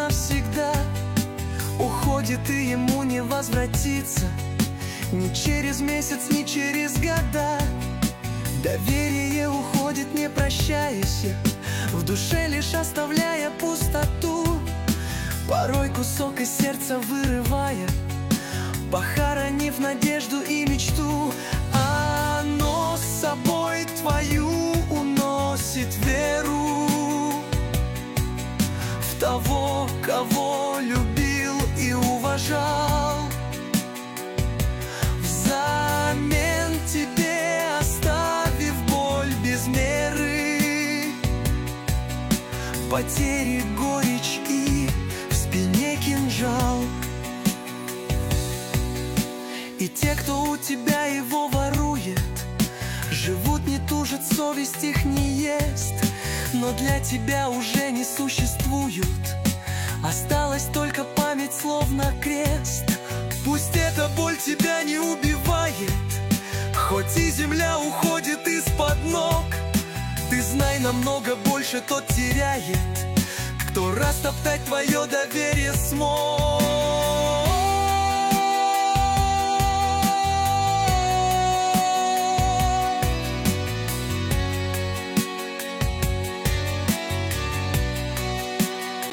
навсегда. Уходит и ему не возвратиться ни через месяц, ни через года. Доверие уходит, не прощаясь, в душе лишь оставляя пустоту. Порой кусок из сердца вырывая, похоронив надежду и мечту. Оно с собой твою уносит веру в того, кого любил и уважал. Взамен тебе оставив боль без меры, потери, горечь и в спине кинжал. И те, кто у тебя его ворует, живут, не тужат, совесть их не ест, но для тебя уже не существуют. Осталась только память, словно крест. Пусть эта боль тебя не убивает, хоть и земля уходит из-под ног. Ты знай, намного больше тот теряет, кто растоптать твое доверие смог.